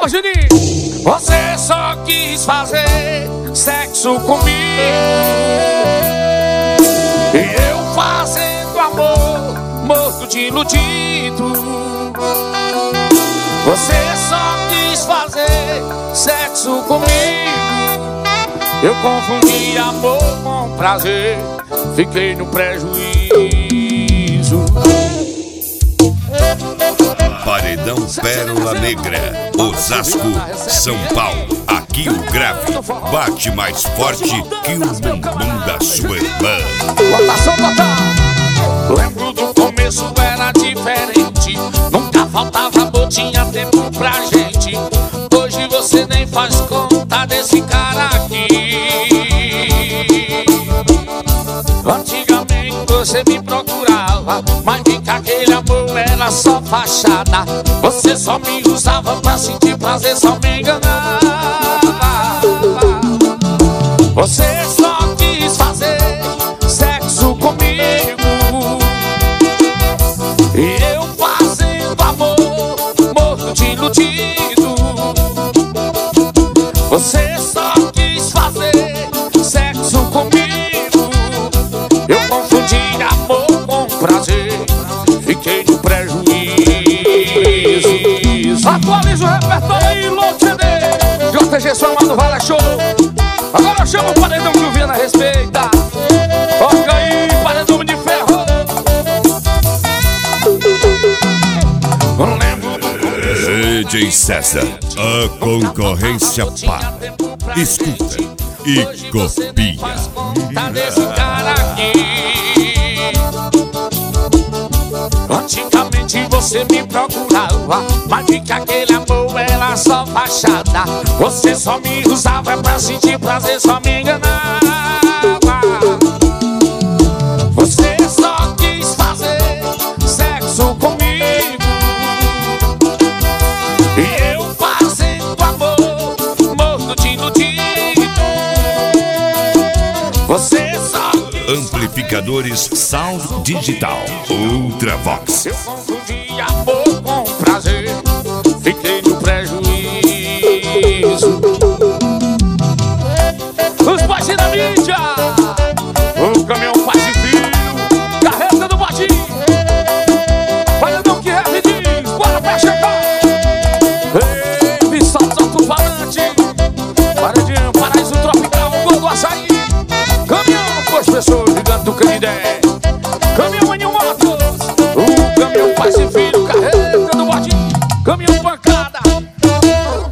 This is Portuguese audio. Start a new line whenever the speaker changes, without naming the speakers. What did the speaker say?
Alô, Juninho. Você só quis fazer sexo comigo e eu fazendo amor, morto de iludido. Você só quis fazer sexo comigo, eu confundi amor com prazer, fiquei no prejuízo.
Paredão Pérola Negra, Osasco, São Paulo. Aqui o grave bate mais forte que o bumbum da sua irmã.
Votação total. Lembro do começo, era diferente. Nunca faltava amor, tinha tempo pra gente. Hoje você nem faz conta desse cara aqui. Antigamente você me procurava, mas vi que aquele amor era só fachada. Você só me usava pra sentir prazer, só me enganava. Você só quis fazer sexo comigo e eu fazendo amor, morto de iludido. Você só quis fazer sexo comigo, eu confundi amor com prazer, fiquei no prejuízo. Atualiza o repertório aí, louco CD JG Somado Vale Show. Agora chama o paredão que o Viana respeita. Toca aí, paredão de ferro. Não lembro.
DJ César, a concorrência para. Escuta e copia.
Desse cara aqui. Antigamente você me procurava, mas vi que aquele amor era só fachada. Você só me usava pra sentir prazer, só me enganava. Você só quis fazer sexo comigo e eu fazendo amor, morto de iludido. Você só
Amplificadores Sound Digital Ultravox.
eu confundi